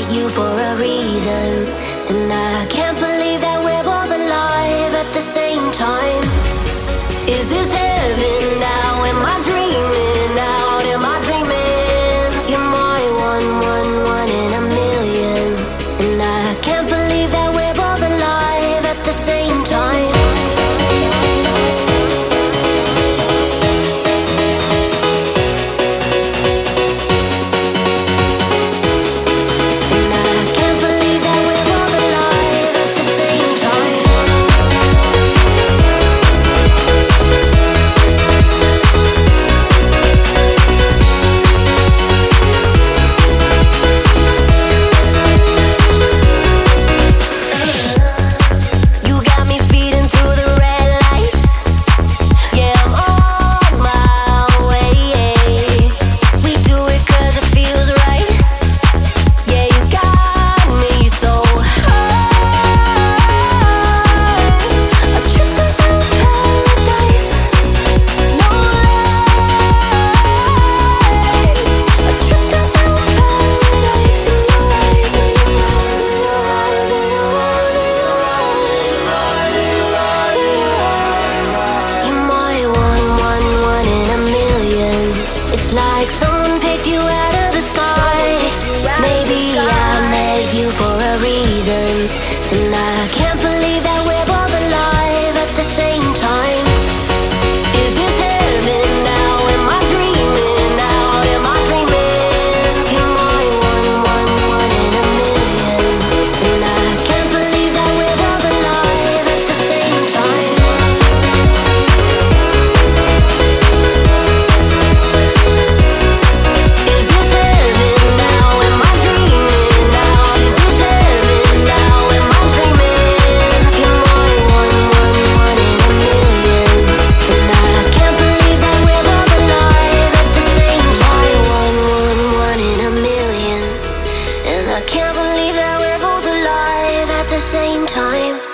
met you for a reason, and I can't believe that we're both alive at the same time. Is this heaven now? Am I dreaming out? Am I dreaming? You're my one in a million, and I can't believe that we're both alive at the same time. Like someone picked you out of the sky. Maybe I met you for a reason, and I can't believe that we're both alive at the same time. Is this heaven now? Am I dreaming out? Am I dreaming? You're my one in a million, and I can't believe that we're both alive at the same time. I can't believe that we're both alive at the same time.